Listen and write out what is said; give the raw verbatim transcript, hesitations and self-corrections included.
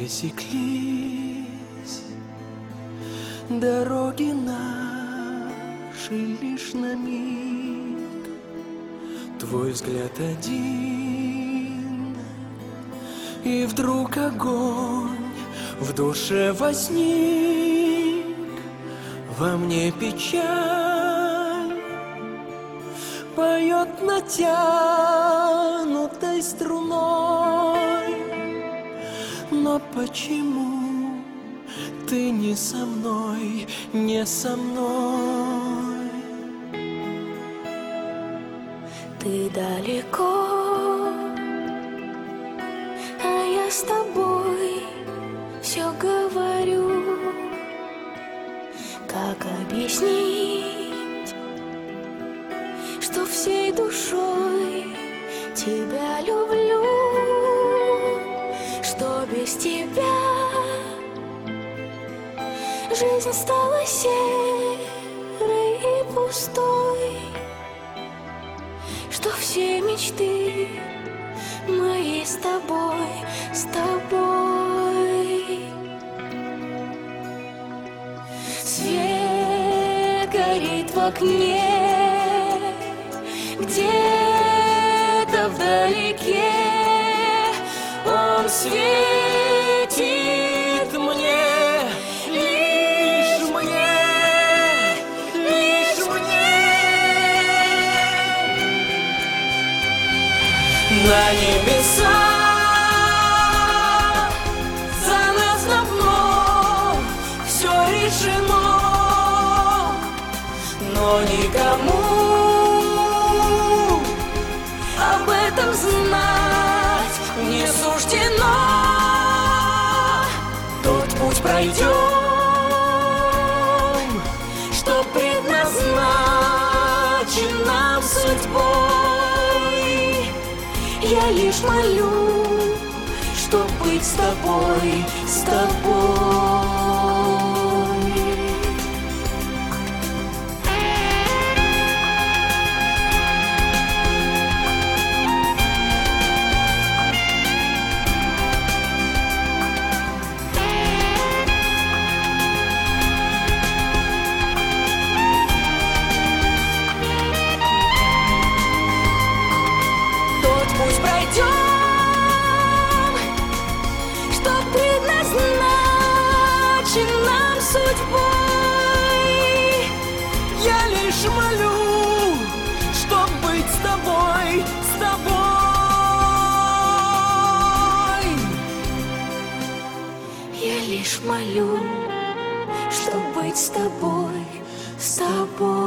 пересеклись дороги наши лишь на миг. Твой взгляд один, и вдруг огонь в душе возник. Во мне печаль поет натянутой струной. Но почему ты не со мной, не со мной? Ты далеко, а я с тобой все говорю. Как объяснить, что всей душой тебя люблю, что без тебя жизнь стала серой и пустой, что все мечты мои с тобой, с тобой. Свет горит в окне, где-то вдалеке. Он светит мне, лишь мне, лишь мне. На небеса за нас давно все решено, но никому об этом знать не суждено. Тот путь пройдем, что предназначен нам судьбой. Я лишь молю, чтоб быть с тобой, с тобой. Пусть пройдем, что предназначен нам судьбой. Я лишь молю, чтоб быть с тобой, с тобой. Я лишь молю, чтоб быть с тобой, с тобой.